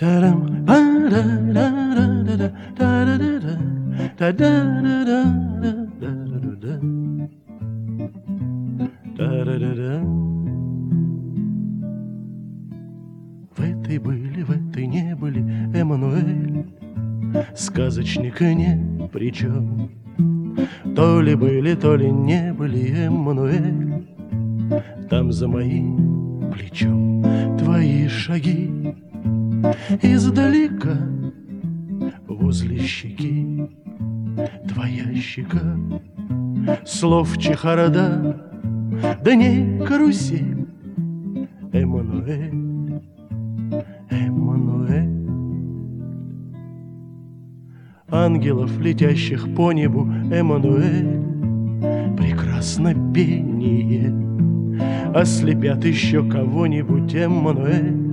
В этой были, в этой не были, Эммануэль, сказочник ни при чем. То ли были, то ли не были, Эммануэль, там за моим плечом. Твои шаги издалека возле щеки, твоя щека, слов чехарда, да не карусель. Эммануэль, Эммануэль. Ангелов, летящих по небу, Эммануэль, прекрасно пение. Ослепят еще кого-нибудь, Эммануэль,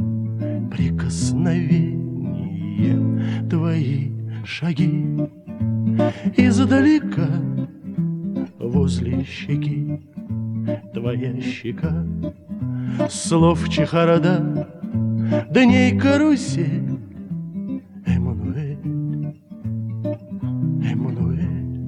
прикосновением. Твои шаги издалека возле щеки, твоя щека, слов чехарда, да ней карусель. Эммануэль, Эммануэль,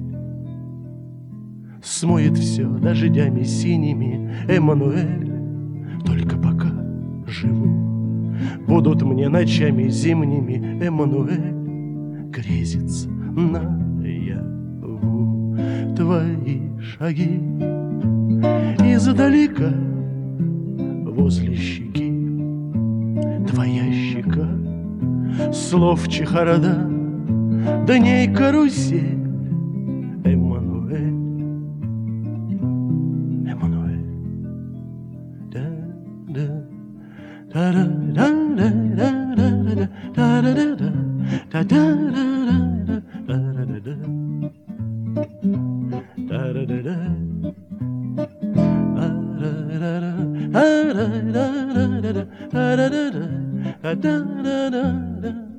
смоет все дождями синими, Эммануэль, только пока живу. Будут мне ночами зимними, Эммануэль, грезится наяву. Твои шаги издалека возле щеки, твоя щека, слов чехарда, да ней карусель. Эммануэль, Эммануэль, да-да, та-да-да-да-да-да-да, та-да-да-да, та-да-да-да-да, та-да-да-да, та-да-да-да, та-да-да-да, та-да-да-да, та-да-да-да, та-да-да-да.